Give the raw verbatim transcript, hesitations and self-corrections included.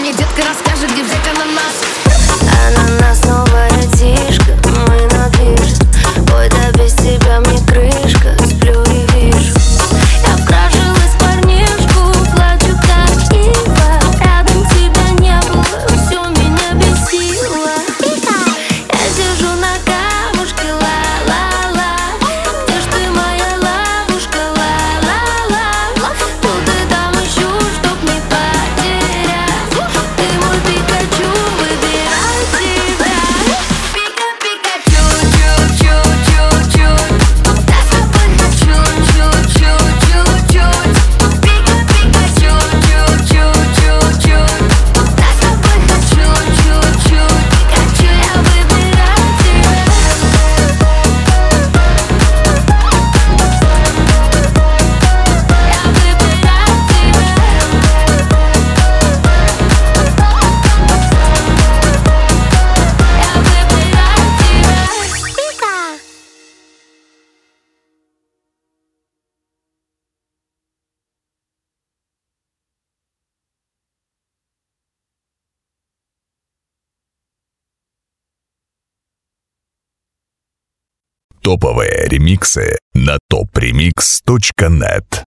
мне, детка, расскажи, где взять ананас. Ананас, новая тишка, мы на движ. Ой, да без тебя мне крышка, сплю и вижу. Я вкрашилась в парнишку, плачу как ива. Рядом тебя не было, все меня бесило. Я сижу на камушке, ла-ла-ла. Где ж ты, моя ловушка, ла-ла-ла. Тут и там ищу, чтоб не потерять. Ты мой Пикачу, выбирай тебя. Пика-пикачу, чу-чу-чу-чуть. Я с тобой хочу, чу-чу-чу-чуть. Пика-пикачу, чу-чу-чу-чуть. Я с тобой хочу, чу-чуть. Пикачу, я выбираю тебя. Я выбираю тебя. Я выбираю тебя. Пика. Топовые ремиксы на топ ремикс точка нет.